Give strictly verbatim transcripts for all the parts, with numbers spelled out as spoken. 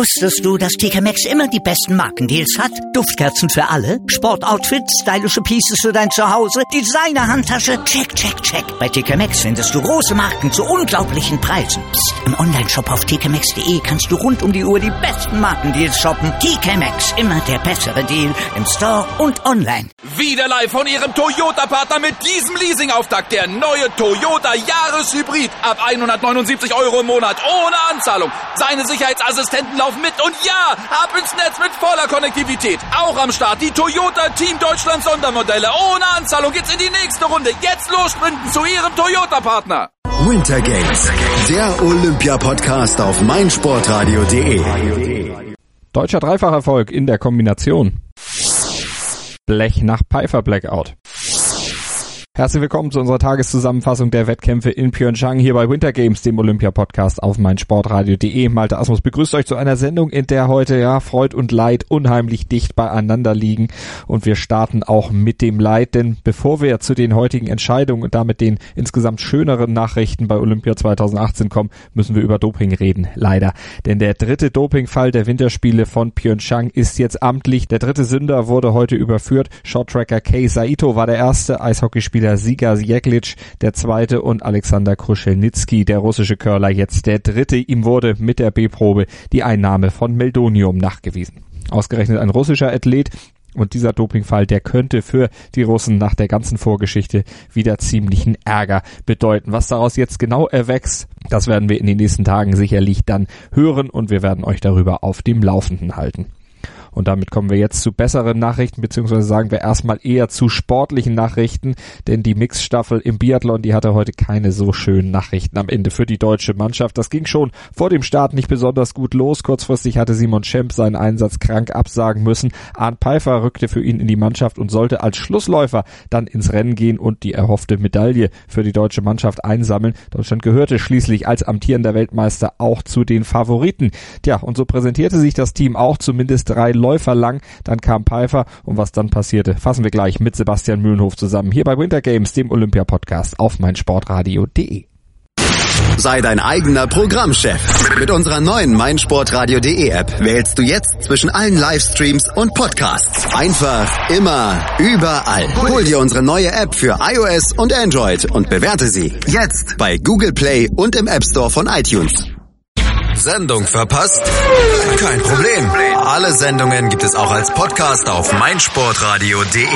Wusstest du, dass T K Maxx immer die besten Markendeals hat? Duftkerzen für alle, Sportoutfits, stylische Pieces für dein Zuhause, Designer-Handtasche, check, check, check. Bei T K Maxx findest du große Marken zu unglaublichen Preisen. Psst. Im Onlineshop auf t k maxx punkt de kannst du rund um die Uhr die besten Markendeals shoppen. T K Maxx, immer der bessere Deal im Store und online. Wieder live von Ihrem Toyota-Partner mit diesem Leasing-Auftakt. Der neue Toyota Jahreshybrid. Ab hundertneunundsiebzig Euro im Monat ohne Anzahlung. Seine Sicherheitsassistenten laufen mit und ja, ab ins Netz mit voller Konnektivität. Auch am Start die Toyota Team Deutschland Sondermodelle. Ohne Anzahlung geht's in die nächste Runde. Jetzt los sprinten zu Ihrem Toyota-Partner. Winter Games, der Olympia-Podcast auf meinsportradio punkt de. Deutscher Dreifacherfolg in der Kombination. Blech nach Pfeiffer Blackout. Herzlich willkommen zu unserer Tageszusammenfassung der Wettkämpfe in Pyeongchang hier bei Winter Games, dem Olympia-Podcast auf meinsportradio punkt de. Malte Asmus begrüßt euch zu einer Sendung, in der heute ja Freud und Leid unheimlich dicht beieinander liegen, und wir starten auch mit dem Leid, denn bevor wir zu den heutigen Entscheidungen und damit den insgesamt schöneren Nachrichten bei Olympia zweitausendachtzehn kommen, müssen wir über Doping reden, leider. Denn der dritte Dopingfall der Winterspiele von Pyeongchang ist jetzt amtlich. Der dritte Sünder wurde heute überführt. Shorttracker Kei Saito war der erste, Eishockeyspieler Ziga Jeglic der zweite und Alexander Krushelnicki, der russische Curler, jetzt der dritte. Ihm wurde mit der B-Probe die Einnahme von Meldonium nachgewiesen. Ausgerechnet ein russischer Athlet, und dieser Dopingfall, der könnte für die Russen nach der ganzen Vorgeschichte wieder ziemlichen Ärger bedeuten. Was daraus jetzt genau erwächst, das werden wir in den nächsten Tagen sicherlich dann hören, und wir werden euch darüber auf dem Laufenden halten. Und damit kommen wir jetzt zu besseren Nachrichten, beziehungsweise sagen wir erstmal eher zu sportlichen Nachrichten, denn die Mixstaffel im Biathlon, die hatte heute keine so schönen Nachrichten am Ende für die deutsche Mannschaft. Das ging schon vor dem Start nicht besonders gut los. Kurzfristig hatte Simon Schemp seinen Einsatz krank absagen müssen. Arndt Pfeiffer rückte für ihn in die Mannschaft und sollte als Schlussläufer dann ins Rennen gehen und die erhoffte Medaille für die deutsche Mannschaft einsammeln. Deutschland gehörte schließlich als amtierender Weltmeister auch zu den Favoriten. Tja, und so präsentierte sich das Team auch, zumindest drei Läufer lang. Dann kam Pfeiffer, und was dann passierte, fassen wir gleich mit Sebastian Mühlenhof zusammen, hier bei Winter Games, dem Olympia-Podcast auf meinsportradio punkt de. Sei dein eigener Programmchef. Mit unserer neuen meinsportradio punkt de App wählst du jetzt zwischen allen Livestreams und Podcasts. Einfach, immer, überall. Hol dir unsere neue App für iOS und Android und bewerte sie jetzt bei Google Play und im App Store von iTunes. Sendung verpasst? Kein Problem. Alle Sendungen gibt es auch als Podcast auf meinsportradio punkt de.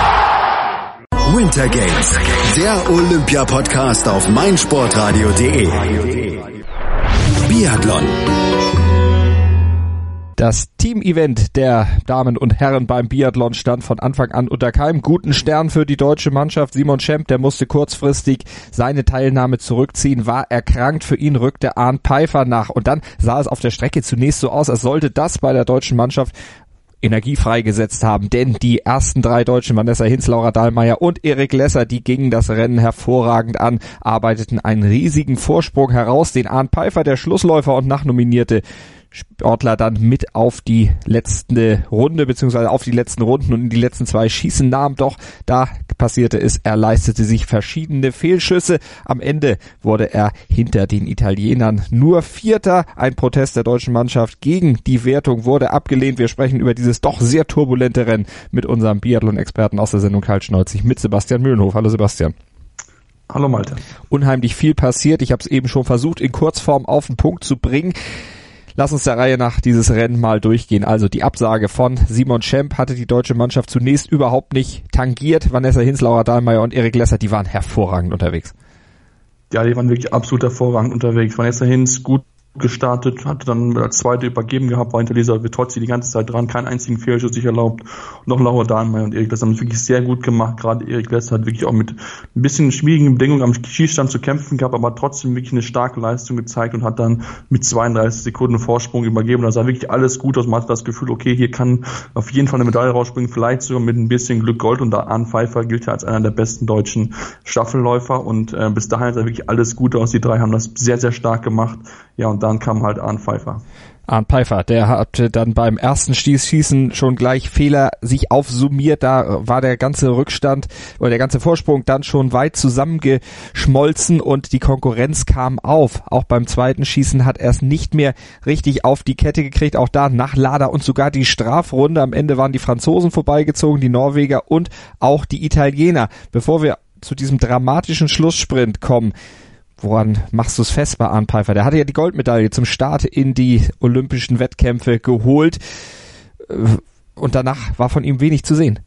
Winter Games, der Olympia-Podcast auf meinsportradio punkt de. Biathlon. Das Team-Event der Damen und Herren beim Biathlon stand von Anfang an unter keinem guten Stern für die deutsche Mannschaft. Simon Schemp, der musste kurzfristig seine Teilnahme zurückziehen, war erkrankt. Für ihn rückte Arndt Pfeiffer nach. Und dann sah es auf der Strecke zunächst so aus, als sollte das bei der deutschen Mannschaft Energie freigesetzt haben, denn die ersten drei Deutschen, Vanessa Hinz, Laura Dahlmeier und Erik Lesser, die gingen das Rennen hervorragend an, arbeiteten einen riesigen Vorsprung heraus, den Arndt Pfeiffer, der Schlussläufer und nachnominierte Sportler, dann mit auf die letzte Runde, beziehungsweise auf die letzten Runden und in die letzten zwei Schießen nahm. Doch da passierte es, er leistete sich verschiedene Fehlschüsse. Am Ende wurde er hinter den Italienern nur Vierter. Ein Protest der deutschen Mannschaft gegen die Wertung wurde abgelehnt. Wir sprechen über dieses doch sehr turbulente Rennen mit unserem Biathlon-Experten aus der Sendung Kaltschneuzig, mit Sebastian Mühlenhof. Hallo Sebastian. Hallo Malte. Unheimlich viel passiert. Ich habe es eben schon versucht, in Kurzform auf den Punkt zu bringen. Lass uns der Reihe nach dieses Rennen mal durchgehen. Also die Absage von Simon Schemp hatte die deutsche Mannschaft zunächst überhaupt nicht tangiert. Vanessa Hinz, Laura Dahlmeier und Erik Lesser, die waren hervorragend unterwegs. Ja, die waren wirklich absolut hervorragend unterwegs. Vanessa Hinz gut gestartet, hatte dann als zweite übergeben gehabt, war hinter Lisa Vitozzi die ganze Zeit dran, keinen einzigen Fehlschuss sich erlaubt. Und noch Laura Dahlmeier und Erik Lesser haben es wirklich sehr gut gemacht. Gerade Erik Lesser hat wirklich auch mit ein bisschen schwierigen Bedingungen am Schießstand zu kämpfen gehabt, aber trotzdem wirklich eine starke Leistung gezeigt und hat dann mit zweiunddreißig Sekunden Vorsprung übergeben. Da sah wirklich alles gut aus. Man hatte das Gefühl, okay, hier kann auf jeden Fall eine Medaille rausspringen, vielleicht sogar mit ein bisschen Glück Gold. Und da Arndt Pfeiffer gilt ja als einer der besten deutschen Staffelläufer und äh, bis dahin sah wirklich alles gut aus. Die drei haben das sehr, sehr stark gemacht. Ja, und dann kam halt Arndt Pfeiffer. Arndt Pfeiffer, der hatte dann beim ersten Schießen schon gleich Fehler sich aufsummiert, da war der ganze Rückstand oder der ganze Vorsprung dann schon weit zusammengeschmolzen und die Konkurrenz kam auf. Auch beim zweiten Schießen hat er es nicht mehr richtig auf die Kette gekriegt, auch da Nachlader und sogar die Strafrunde. Am Ende waren die Franzosen vorbeigezogen, die Norweger und auch die Italiener. Bevor wir zu diesem dramatischen Schlusssprint kommen, woran machst du es fest bei Arndt Pfeiffer? Der hatte ja die Goldmedaille zum Start in die olympischen Wettkämpfe geholt und danach war von ihm wenig zu sehen.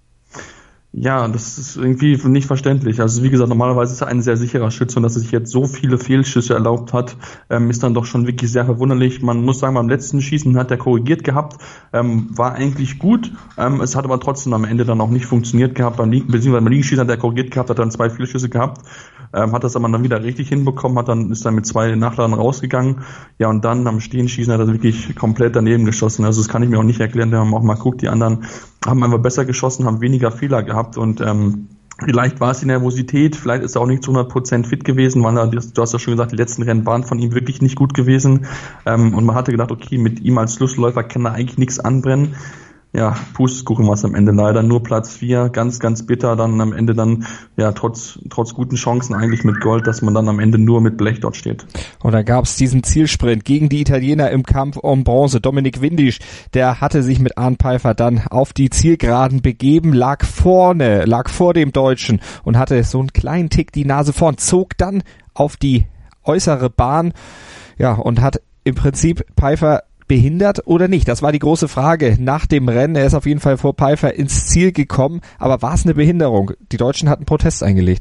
Ja, das ist irgendwie nicht verständlich. Also wie gesagt, normalerweise ist er ein sehr sicherer Schütze und dass er sich jetzt so viele Fehlschüsse erlaubt hat, ähm, ist dann doch schon wirklich sehr verwunderlich. Man muss sagen, beim letzten Schießen hat er korrigiert gehabt, ähm, war eigentlich gut. Ähm, es hat aber trotzdem am Ende dann auch nicht funktioniert gehabt. Beim Liegen, beziehungsweise beim Liegenschießen hat er korrigiert gehabt, hat dann zwei Fehlschüsse gehabt, ähm, hat das aber dann wieder richtig hinbekommen, hat dann ist dann mit zwei Nachladern rausgegangen. Ja, und dann am Stehenschießen hat er wirklich komplett daneben geschossen. Also das kann ich mir auch nicht erklären. Wir haben auch mal geguckt, die anderen haben einfach besser geschossen, haben weniger Fehler gehabt und ähm, vielleicht war es die Nervosität, vielleicht ist er auch nicht zu hundert Prozent fit gewesen, weil er, du hast ja schon gesagt, die letzten Rennen waren von ihm wirklich nicht gut gewesen ähm, und man hatte gedacht, okay, mit ihm als Schlussläufer kann er eigentlich nichts anbrennen. Ja, Pustekuchen war es am Ende leider, nur Platz vier, ganz, ganz bitter, dann am Ende dann, ja, trotz trotz guten Chancen eigentlich mit Gold, dass man dann am Ende nur mit Blech dort steht. Und dann gab es diesen Zielsprint gegen die Italiener im Kampf um Bronze. Dominik Windisch, der hatte sich mit Arndt Pfeiffer dann auf die Zielgeraden begeben, lag vorne, lag vor dem Deutschen und hatte so einen kleinen Tick die Nase vorn, zog dann auf die äußere Bahn, ja, und hat im Prinzip Pfeiffer behindert oder nicht? Das war die große Frage nach dem Rennen. Er ist auf jeden Fall vor Pfeiffer ins Ziel gekommen, aber war es eine Behinderung? Die Deutschen hatten Protest eingelegt.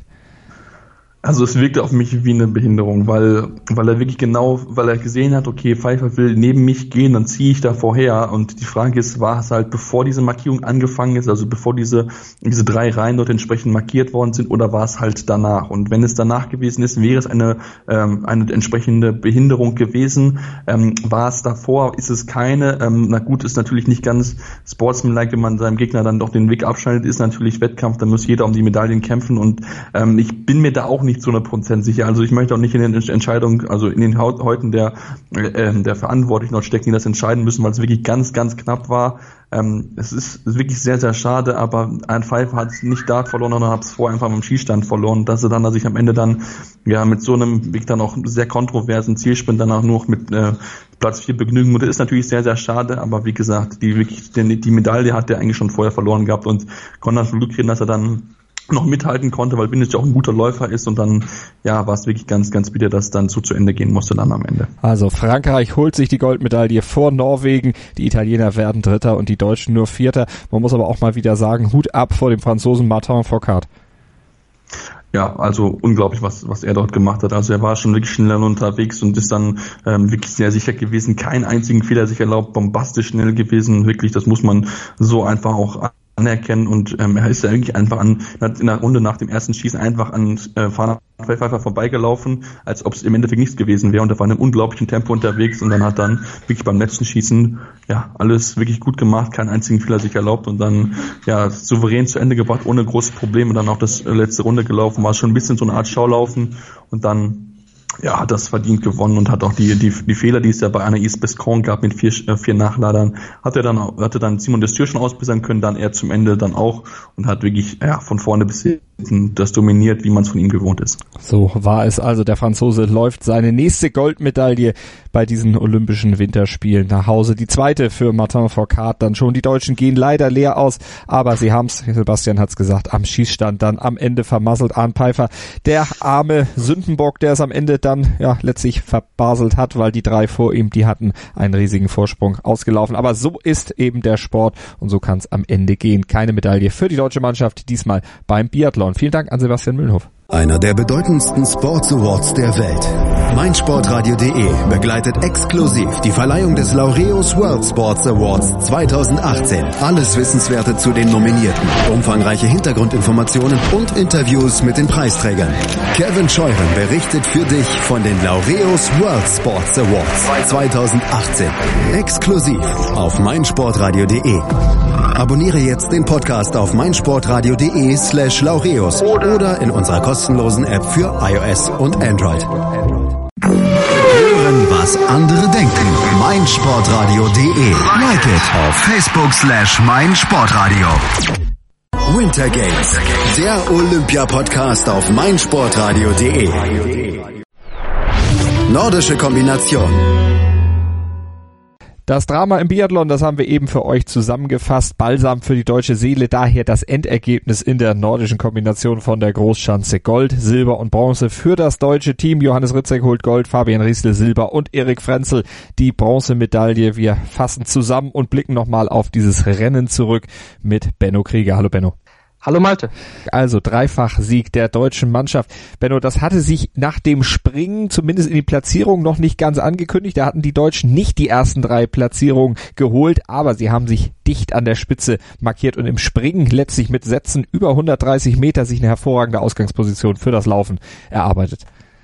Also es wirkte auf mich wie eine Behinderung, weil weil er wirklich genau, weil er gesehen hat, okay, Pfeiffer will neben mich gehen, dann ziehe ich da vorher. Und die Frage ist, war es halt, bevor diese Markierung angefangen ist, also bevor diese diese drei Reihen dort entsprechend markiert worden sind, oder war es halt danach? Und wenn es danach gewesen ist, wäre es eine ähm, eine entsprechende Behinderung gewesen. Ähm, war es davor, ist es keine. Ähm, na gut, ist natürlich nicht ganz sportsmanlike, wenn man seinem Gegner dann doch den Weg abschneidet, ist natürlich Wettkampf, da muss jeder um die Medaillen kämpfen. Und ähm, ich bin mir da auch nicht zu hundert Prozent sicher. Also ich möchte auch nicht in den Entscheidungen, also in den Häuten der, äh, der Verantwortlichen dort stecken, die das entscheiden müssen, weil es wirklich ganz, ganz knapp war. Ähm, es ist wirklich sehr, sehr schade, aber ein Pfeiffer hat es nicht Dart verloren, sondern hat es vorher einfach beim Schießstand verloren. Dass er dann, dass ich am Ende dann ja mit so einem Weg dann auch sehr kontroversen Zielsprint danach nur noch mit äh, Platz vier begnügen muss, ist natürlich sehr, sehr schade, aber wie gesagt, die wirklich die, die Medaille hat er eigentlich schon vorher verloren gehabt und konnte dann Glück kriegen, dass er dann noch mithalten konnte, weil Windisch auch ein guter Läufer ist und dann ja war es wirklich ganz, ganz bitter, dass dann zu zu Ende gehen musste dann am Ende. Also Frankreich holt sich die Goldmedaille vor Norwegen, die Italiener werden Dritter und die Deutschen nur Vierter. Man muss aber auch mal wieder sagen, Hut ab vor dem Franzosen Martin Fourcade. Ja, also unglaublich, was was er dort gemacht hat. Also er war schon wirklich schnell unterwegs und ist dann ähm, wirklich sehr sicher gewesen, keinen einzigen Fehler sich erlaubt, bombastisch schnell gewesen. Wirklich, das muss man so einfach auch anerkennen und ähm, er ist ja eigentlich einfach an in der Runde nach dem ersten Schießen einfach an äh, Arndt Pfeiffer vorbeigelaufen, als ob es im Endeffekt nichts gewesen wäre und er war in einem unglaublichen Tempo unterwegs und dann hat dann wirklich beim letzten Schießen ja alles wirklich gut gemacht, keinen einzigen Fehler sich erlaubt und dann ja souverän zu Ende gebracht, ohne große Probleme, dann auch das letzte Runde gelaufen, war schon ein bisschen so eine Art Schaulaufen und dann ja, hat das verdient gewonnen und hat auch die die die Fehler, die es ja bei Anaïs Bescon gab mit vier äh, vier Nachladern, hat er dann hatte dann Simon Destür schon ausbessern können, dann er zum Ende dann auch und hat wirklich ja von vorne bis hinten das dominiert, wie man es von ihm gewohnt ist. So war es also. Der Franzose läuft seine nächste Goldmedaille bei diesen Olympischen Winterspielen nach Hause. Die zweite für Martin Fourcade dann schon. Die Deutschen gehen leider leer aus, aber sie haben's, Sebastian hat's gesagt, am Schießstand dann am Ende vermasselt. Arndt Pfeiffer, der arme Sündenbock, der es am Ende dann ja letztlich verbaselt hat, weil die drei vor ihm, die hatten einen riesigen Vorsprung ausgelaufen. Aber so ist eben der Sport und so kann es am Ende gehen. Keine Medaille für die deutsche Mannschaft, diesmal beim Biathlon. Vielen Dank an Sebastian Mühlenhof. Einer der bedeutendsten Sports Awards der Welt. meinsportradio punkt de begleitet exklusiv die Verleihung des Laureus World Sports Awards zwanzig achtzehn. Alles Wissenswerte zu den Nominierten, umfangreiche Hintergrundinformationen und Interviews mit den Preisträgern. Kevin Scheuren berichtet für dich von den Laureus World Sports Awards zwanzig achtzehn. Exklusiv auf meinsportradio punkt de. Abonniere jetzt den Podcast auf meinsportradio punkt de slash Laureus oder in unserer kostenlosen App für iOS und Android. Hören, was was andere denken. meinsportradio.de. Like it auf Facebook slash meinsportradio. Winter Games, der Olympia-Podcast auf meinsportradio.de. Nordische Kombination. Das Drama im Biathlon, das haben wir eben für euch zusammengefasst. Balsam für die deutsche Seele, daher das Endergebnis in der nordischen Kombination von der Großschanze. Gold, Silber und Bronze für das deutsche Team. Johannes Rützek holt Gold, Fabian Riesle Silber und Erik Frenzel die Bronzemedaille. Wir fassen zusammen und blicken nochmal auf dieses Rennen zurück mit Benno Krieger. Hallo Benno. Hallo Malte. Also Dreifach-Sieg der deutschen Mannschaft. Benno, das hatte sich nach dem Springen zumindest in die Platzierung noch nicht ganz angekündigt. Da hatten die Deutschen nicht die ersten drei Platzierungen geholt, aber sie haben sich dicht an der Spitze markiert und im Springen letztlich mit Sätzen über hundertdreißig Meter sich eine hervorragende Ausgangsposition für das Laufen erarbeitet.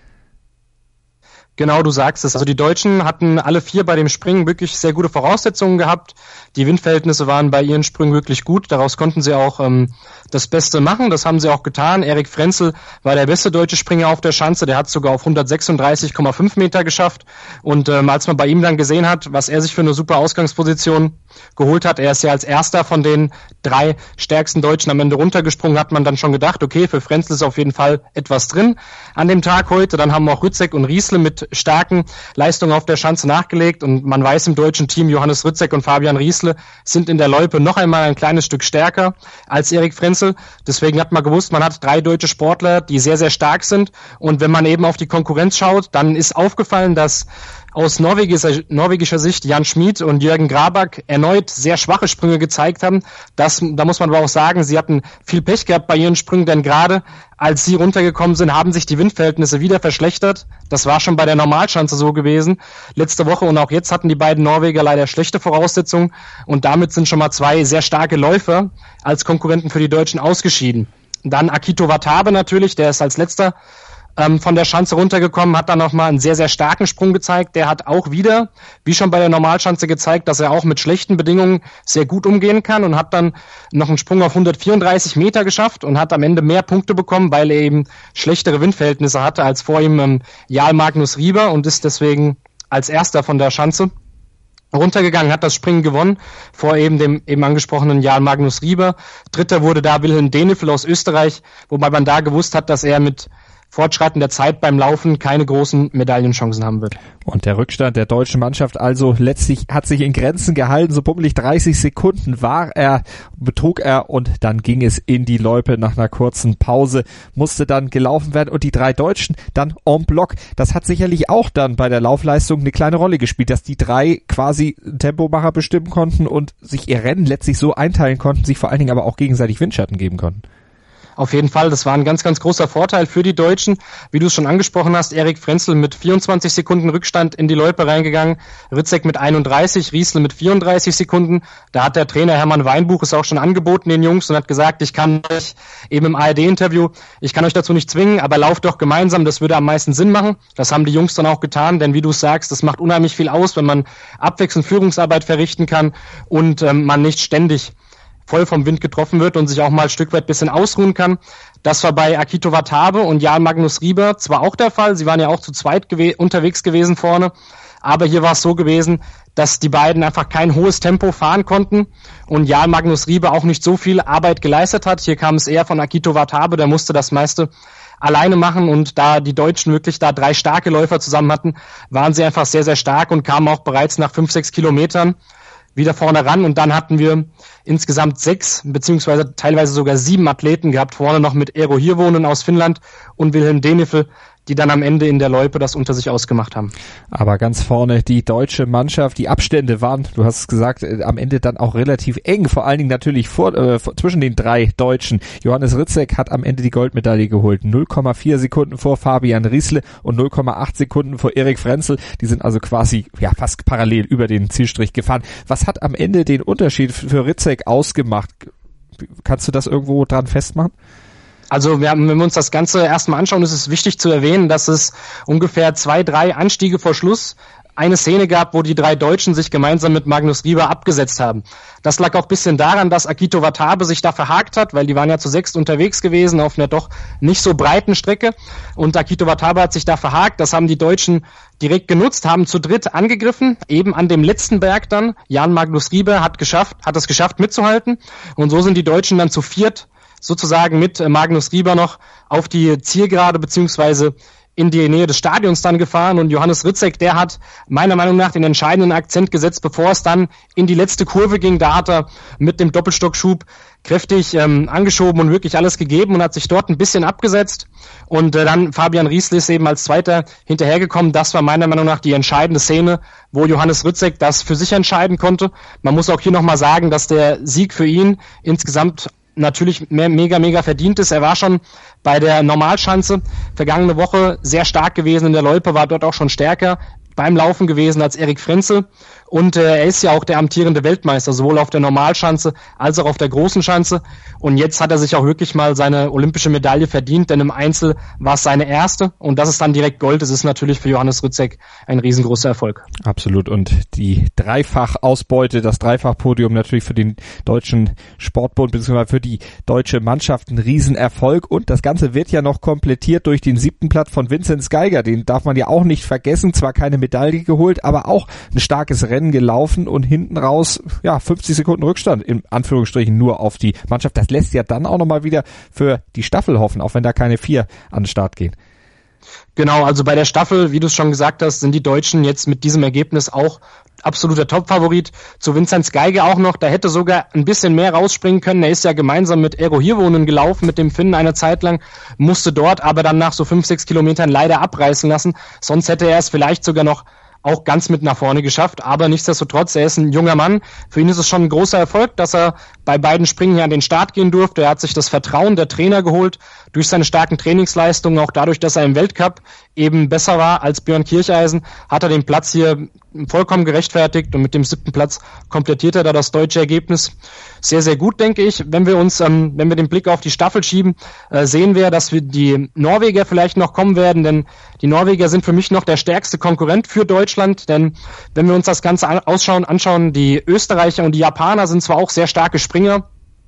Genau, du sagst es. Also die Deutschen hatten alle vier bei dem Springen wirklich sehr gute Voraussetzungen gehabt. Die Windverhältnisse waren bei ihren Sprüngen wirklich gut. Daraus konnten sie auch ähm, das Beste machen. Das haben sie auch getan. Erik Frenzel war der beste deutsche Springer auf der Schanze. Der hat es sogar auf hundertsechsunddreißig Komma fünf Meter geschafft. Und ähm, als man bei ihm dann gesehen hat, was er sich für eine super Ausgangsposition geholt hat, er ist ja als erster von den drei stärksten Deutschen am Ende runtergesprungen, hat man dann schon gedacht, okay, für Frenzel ist auf jeden Fall etwas drin an dem Tag heute. Dann haben auch Rützek und Riesle mit starken Leistungen auf der Schanze nachgelegt und man weiß im deutschen Team, Johannes Rützek und Fabian Riesle sind in der Loipe noch einmal ein kleines Stück stärker als Erik Frenzel. Deswegen hat man gewusst, man hat drei deutsche Sportler, die sehr, sehr stark sind und wenn man eben auf die Konkurrenz schaut, dann ist aufgefallen, dass aus norwegischer, norwegischer Sicht Jan Schmid und Jürgen Graback erneut sehr schwache Sprünge gezeigt haben. Das, da muss man aber auch sagen, sie hatten viel Pech gehabt bei ihren Sprüngen, denn gerade als sie runtergekommen sind, haben sich die Windverhältnisse wieder verschlechtert. Das war schon bei der Normalschanze so gewesen. Letzte Woche und auch jetzt hatten die beiden Norweger leider schlechte Voraussetzungen und damit sind schon mal zwei sehr starke Läufer als Konkurrenten für die Deutschen ausgeschieden. Dann Akito Watabe natürlich, der ist als letzter ähm, von der Schanze runtergekommen, hat dann nochmal einen sehr, sehr starken Sprung gezeigt. Der hat auch wieder, wie schon bei der Normalschanze gezeigt, dass er auch mit schlechten Bedingungen sehr gut umgehen kann und hat dann noch einen Sprung auf hundertvierunddreißig Meter geschafft und hat am Ende mehr Punkte bekommen, weil er eben schlechtere Windverhältnisse hatte als vor ihm ähm, Jarl Magnus Rieber und ist deswegen als erster von der Schanze runtergegangen, hat das Springen gewonnen, vor eben dem eben angesprochenen Jarl Magnus Rieber. Dritter wurde da Wilhelm Denifl aus Österreich, wobei man da gewusst hat, dass er mit Fortschreiten der Zeit beim Laufen keine großen Medaillenchancen haben wird. Und der Rückstand der deutschen Mannschaft also letztlich hat sich in Grenzen gehalten, so bummelig dreißig Sekunden war er, betrug er und dann ging es in die Loipe nach einer kurzen Pause, musste dann gelaufen werden und die drei Deutschen dann en bloc. Das hat sicherlich auch dann bei der Laufleistung eine kleine Rolle gespielt, dass die drei quasi Tempomacher bestimmen konnten und sich ihr Rennen letztlich so einteilen konnten, sich vor allen Dingen aber auch gegenseitig Windschatten geben konnten. Auf jeden Fall, das war ein ganz, ganz großer Vorteil für die Deutschen. Wie du es schon angesprochen hast, Erik Frenzel mit vierundzwanzig Sekunden Rückstand in die Loipe reingegangen, Rützek mit einunddreißig, Riesle mit vierunddreißig Sekunden. Da hat der Trainer Hermann Weinbuch es auch schon angeboten den Jungs und hat gesagt, ich kann euch eben im A R D-Interview, ich kann euch dazu nicht zwingen, aber lauft doch gemeinsam, das würde am meisten Sinn machen. Das haben die Jungs dann auch getan, denn wie du es sagst, das macht unheimlich viel aus, wenn man abwechselnd Führungsarbeit verrichten kann und ähm, man nicht ständig voll vom Wind getroffen wird und sich auch mal ein Stück weit ein bisschen ausruhen kann. Das war bei Akito Watabe und Jarl Magnus Rieber zwar auch der Fall, sie waren ja auch zu zweit gew- unterwegs gewesen vorne, aber hier war es so gewesen, dass die beiden einfach kein hohes Tempo fahren konnten und Jarl Magnus Rieber auch nicht so viel Arbeit geleistet hat. Hier kam es eher von Akito Watabe, der musste das meiste alleine machen und da die Deutschen wirklich da drei starke Läufer zusammen hatten, waren sie einfach sehr, sehr stark und kamen auch bereits nach fünf, sechs Kilometern wieder vorne ran und dann hatten wir insgesamt sechs beziehungsweise teilweise sogar sieben Athleten gehabt, vorne noch mit Eero Hirvonen aus Finnland und Wilhelm Denifl, die dann am Ende in der Loipe das unter sich ausgemacht haben. Aber ganz vorne die deutsche Mannschaft, die Abstände waren, du hast es gesagt, äh, am Ende dann auch relativ eng, vor allen Dingen natürlich vor, äh, vor, zwischen den drei Deutschen. Johannes Rützek hat am Ende die Goldmedaille geholt, null Komma vier Sekunden vor Fabian Riesle und null Komma acht Sekunden vor Erik Frenzel. Die sind also quasi ja fast parallel über den Zielstrich gefahren. Was hat am Ende den Unterschied für Rützek ausgemacht? Kannst du das irgendwo dran festmachen? Also wir haben, wenn wir uns das Ganze erstmal anschauen, ist es wichtig zu erwähnen, dass es ungefähr zwei, drei Anstiege vor Schluss eine Szene gab, wo die drei Deutschen sich gemeinsam mit Magnus Rieber abgesetzt haben. Das lag auch ein bisschen daran, dass Akito Watabe sich da verhakt hat, weil die waren ja zu sechst unterwegs gewesen auf einer doch nicht so breiten Strecke. Und Akito Watabe hat sich da verhakt. Das haben die Deutschen direkt genutzt, haben zu dritt angegriffen, eben an dem letzten Berg dann. Jan Magnus Rieber hat geschafft, hat es geschafft mitzuhalten. Und so sind die Deutschen dann zu viert sozusagen mit Magnus Rieber noch auf die Zielgerade beziehungsweise in die Nähe des Stadions dann gefahren, und Johannes Rützek, der hat meiner Meinung nach den entscheidenden Akzent gesetzt, bevor es dann in die letzte Kurve ging. Da hat er mit dem Doppelstockschub kräftig ähm, angeschoben und wirklich alles gegeben und hat sich dort ein bisschen abgesetzt, und äh, dann Fabian Rieslis eben als Zweiter hinterhergekommen. Das war meiner Meinung nach die entscheidende Szene, wo Johannes Rützek das für sich entscheiden konnte. Man muss auch hier nochmal sagen, dass der Sieg für ihn insgesamt natürlich mehr, mega, mega verdient ist. Er war schon bei der Normalschanze vergangene Woche sehr stark gewesen. In der Loipe war dort auch schon stärker beim Laufen gewesen als Erik Frenzel. Und äh, er ist ja auch der amtierende Weltmeister, sowohl auf der Normalschanze als auch auf der großen Schanze. Und jetzt hat er sich auch wirklich mal seine olympische Medaille verdient, denn im Einzel war es seine erste. Und das ist dann direkt Gold. Das ist natürlich für Johannes Rützek ein riesengroßer Erfolg. Absolut. Und die Dreifach-Ausbeute, das Dreifach-Podium natürlich für den deutschen Sportbund bzw. für die deutsche Mannschaft ein Riesenerfolg. Und das Ganze wird ja noch komplettiert durch den siebten Platz von Vinzenz Geiger. Den darf man ja auch nicht vergessen. Zwar keine Medaille geholt, aber auch ein starkes Rennen gelaufen und hinten raus, ja, fünfzig Sekunden Rückstand, in Anführungsstrichen, nur auf die Mannschaft. Das lässt ja dann auch nochmal wieder für die Staffel hoffen, auch wenn da keine vier an den Start gehen. Genau, also bei der Staffel, wie du es schon gesagt hast, sind die Deutschen jetzt mit diesem Ergebnis auch absoluter Top-Favorit. Zu Vinzenz Geiger auch noch, da hätte sogar ein bisschen mehr rausspringen können. Er ist ja gemeinsam mit Eero Hirvonen gelaufen, mit dem Finnen eine Zeit lang, musste dort aber dann nach so fünf, sechs Kilometern leider abreißen lassen. Sonst hätte er es vielleicht sogar noch auch ganz mit nach vorne geschafft, aber nichtsdestotrotz, er ist ein junger Mann. Für ihn ist es schon ein großer Erfolg, dass er bei beiden Springen hier an den Start gehen durfte. Er hat sich das Vertrauen der Trainer geholt durch seine starken Trainingsleistungen, auch dadurch, dass er im Weltcup eben besser war als Björn Kircheisen, hat er den Platz hier vollkommen gerechtfertigt, und mit dem siebten Platz komplettiert er da das deutsche Ergebnis sehr, sehr gut, denke ich. Wenn wir uns, ähm, wenn wir den Blick auf die Staffel schieben, äh, sehen wir, dass wir die Norweger vielleicht noch kommen werden, denn die Norweger sind für mich noch der stärkste Konkurrent für Deutschland, denn wenn wir uns das Ganze an, ausschauen, anschauen, die Österreicher und die Japaner sind zwar auch sehr starke Springer,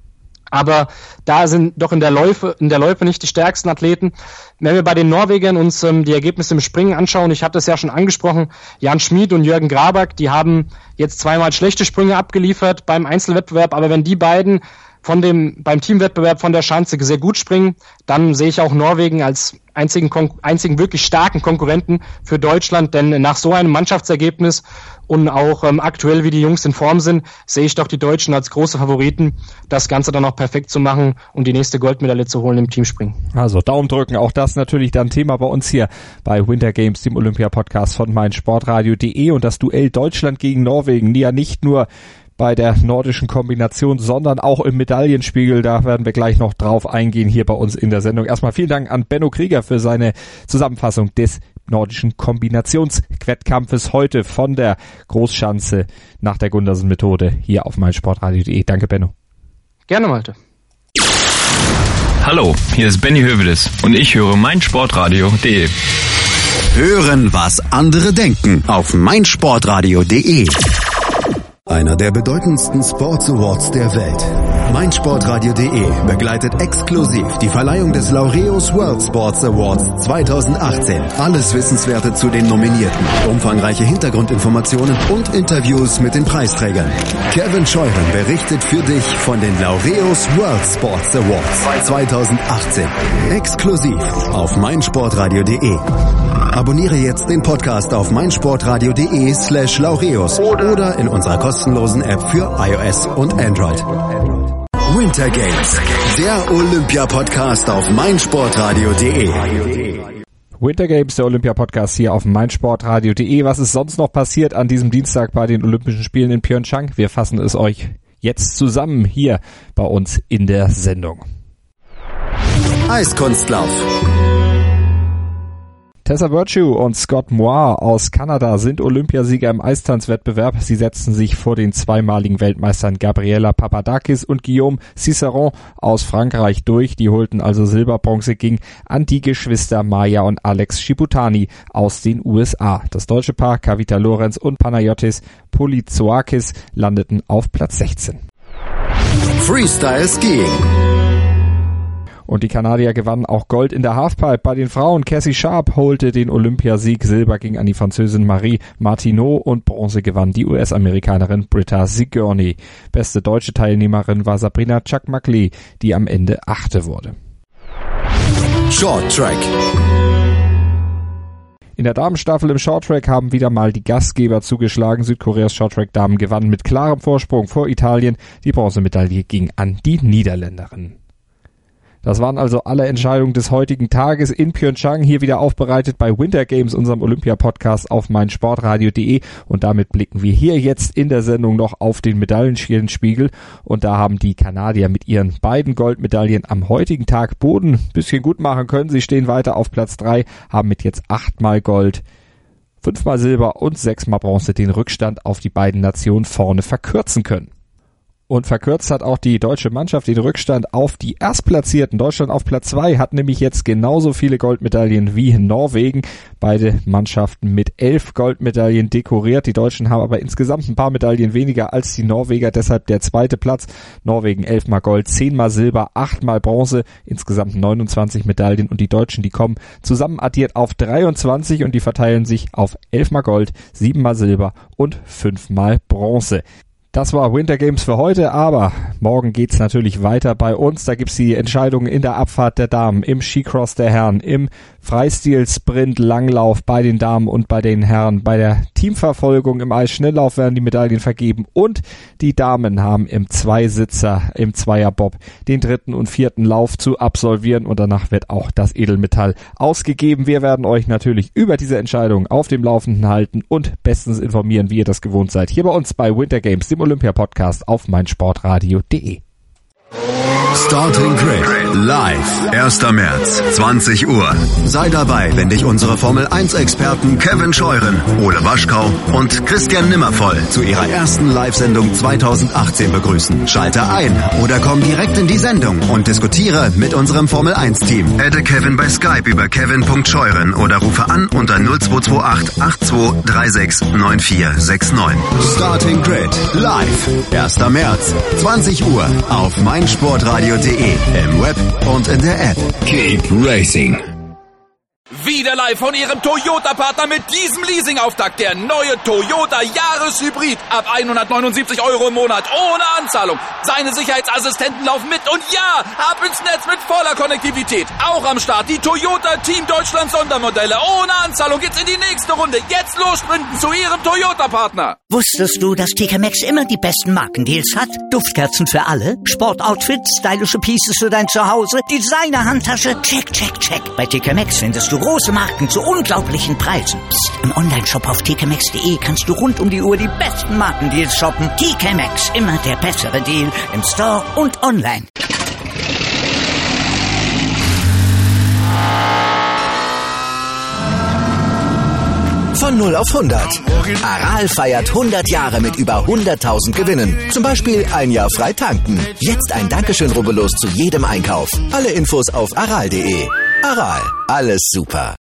aber da sind doch in der Läufe, in der Läufe nicht die stärksten Athleten. Wenn wir bei den Norwegern uns ähm, die Ergebnisse im Springen anschauen, ich hatte es ja schon angesprochen, Jan Schmid und Jürgen Graback, die haben jetzt zweimal schlechte Sprünge abgeliefert beim Einzelwettbewerb, aber wenn die beiden von dem beim Teamwettbewerb von der Schanze sehr gut springen, dann sehe ich auch Norwegen als einzigen Kon- einzigen wirklich starken Konkurrenten für Deutschland, denn nach so einem Mannschaftsergebnis und auch ähm, aktuell, wie die Jungs in Form sind, sehe ich doch die Deutschen als große Favoriten, das Ganze dann auch perfekt zu machen und die nächste Goldmedaille zu holen im Teamspringen. Also Daumen drücken, auch das natürlich dann Thema bei uns hier bei Winter Games, dem Olympia-Podcast von meinsportradio punkt de, und das Duell Deutschland gegen Norwegen, ja nicht nur bei der nordischen Kombination, sondern auch im Medaillenspiegel. Da werden wir gleich noch drauf eingehen hier bei uns in der Sendung. Erstmal vielen Dank an Benno Krieger für seine Zusammenfassung des nordischen Kombinationswettkampfes heute von der Großschanze nach der Gundersen-Methode hier auf meinsportradio punkt de. Danke, Benno. Gerne, Malte. Hallo, hier ist Benny Hövedes und ich höre meinsportradio punkt de. Hören, was andere denken auf meinsportradio punkt de. Einer der bedeutendsten Sports Awards der Welt. meinsportradio punkt de begleitet exklusiv die Verleihung des Laureus World Sports Awards zwanzig achtzehn. Alles Wissenswerte zu den Nominierten, umfangreiche Hintergrundinformationen und Interviews mit den Preisträgern. Kevin Scheuren berichtet für dich von den Laureus World Sports Awards zwanzig achtzehn. Exklusiv auf meinsportradio punkt de. Abonniere jetzt den Podcast auf meinsportradio punkt de slash Laureus oder in unserer kostenlosen App für iOS und Android. Winter Games, der Olympia-Podcast auf meinsportradio punkt de. Winter Games, der Olympia-Podcast hier auf meinsportradio punkt de. Was ist sonst noch passiert an diesem Dienstag bei den Olympischen Spielen in Pyeongchang? Wir fassen es euch jetzt zusammen hier bei uns in der Sendung. Eiskunstlauf. Tessa Virtue und Scott Moir aus Kanada sind Olympiasieger im Eistanzwettbewerb. Sie setzten sich vor den zweimaligen Weltmeistern Gabriela Papadakis und Guillaume Ciceron aus Frankreich durch. Die holten also Silber, Bronze ging an die Geschwister Maya und Alex Shibutani aus den U S A. Das deutsche Paar Kavita Lorenz und Panayotis Polizoakis landeten auf Platz sechzehn. Freestyle Skiing. Und die Kanadier gewannen auch Gold in der Halfpipe. Bei den Frauen Cassie Sharp holte den Olympiasieg. Silber ging an die Französin Marie Martineau und Bronze gewann die U S-Amerikanerin Britta Sigourney. Beste deutsche Teilnehmerin war Sabrina Chakmakli, die am Ende Achte wurde. Short Track. In der Damenstaffel im Shorttrack haben wieder mal die Gastgeber zugeschlagen. Südkoreas Shorttrack-Damen gewannen mit klarem Vorsprung vor Italien. Die Bronzemedaille ging an die Niederländerinnen. Das waren also alle Entscheidungen des heutigen Tages in Pyeongchang, hier wieder aufbereitet bei Winter Games, unserem Olympia-Podcast auf meinsportradio punkt de, und damit blicken wir hier jetzt in der Sendung noch auf den Medaillenspiegel, und da haben die Kanadier mit ihren beiden Goldmedaillen am heutigen Tag Boden ein bisschen gut machen können. Sie stehen weiter auf Platz drei, haben mit jetzt achtmal Gold, fünfmal Silber und sechsmal Bronze den Rückstand auf die beiden Nationen vorne verkürzen können. Und verkürzt hat auch die deutsche Mannschaft den Rückstand auf die Erstplatzierten. Deutschland auf Platz zwei hat nämlich jetzt genauso viele Goldmedaillen wie Norwegen. Beide Mannschaften mit elf Goldmedaillen dekoriert. Die Deutschen haben aber insgesamt ein paar Medaillen weniger als die Norweger. Deshalb der zweite Platz. Norwegen elfmal Gold, zehnmal Silber, achtmal Bronze. Insgesamt neunundzwanzig Medaillen. Und die Deutschen, die kommen zusammen addiert auf dreiundzwanzig und die verteilen sich auf elfmal Gold, siebenmal Silber und fünfmal Bronze. Das war Winter Games für heute, aber morgen geht's natürlich weiter bei uns. Da gibt's die Entscheidungen in der Abfahrt der Damen, im Skicross der Herren, im Freistil, Sprint, Langlauf bei den Damen und bei den Herren. Bei der Teamverfolgung im Eisschnelllauf werden die Medaillen vergeben und die Damen haben im Zweisitzer, im Zweierbob den dritten und vierten Lauf zu absolvieren und danach wird auch das Edelmetall ausgegeben. Wir werden euch natürlich über diese Entscheidung auf dem Laufenden halten und bestens informieren, wie ihr das gewohnt seid. Hier bei uns bei Winter Games, dem Olympia-Podcast auf meinsportradio punkt de. Starting Grid live, erster März, zwanzig Uhr. Sei dabei, wenn dich unsere Formel eins Experten Kevin Scheuren, Ole Waschkau und Christian Nimmervoll zu ihrer ersten Live-Sendung zweitausendachtzehn begrüßen. Schalte ein oder komm direkt in die Sendung und diskutiere mit unserem Formel eins Team. Adde Kevin bei Skype über kevin punkt scheuren oder rufe an unter null zwei zwei acht acht zwei drei sechs neun vier sechs neun. Starting Grid live, erster März, zwanzig Uhr auf meinsportradio punkt de, im Web und in der App. Keep racing. Wieder live von Ihrem Toyota-Partner mit diesem Leasing-Auftakt. Der neue Toyota Jahreshybrid. Ab hundertneunundsiebzig Euro im Monat. Ohne Anzahlung. Seine Sicherheitsassistenten laufen mit. Und ja, ab ins Netz mit voller Konnektivität. Auch am Start die Toyota Team Deutschland Sondermodelle. Ohne Anzahlung geht's in die nächste Runde. Jetzt los sprinten zu Ihrem Toyota-Partner. Wusstest du, dass T K Maxx immer die besten Markendeals hat? Duftkerzen für alle, Sportoutfits, stylische Pieces für dein Zuhause, Designer-Handtasche, check, check, check. Bei T K Maxx findest du große Marken zu unglaublichen Preisen. Psst. Im Onlineshop auf t k maxx punkt de kannst du rund um die Uhr die besten Markendeals shoppen. T K Maxx, immer der bessere Deal im Store und online. Von null auf hundert. Aral feiert hundert Jahre mit über hunderttausend Gewinnen. Zum Beispiel ein Jahr frei tanken. Jetzt ein Dankeschön, rubbellos zu jedem Einkauf. Alle Infos auf aral punkt de. Aral, alles super.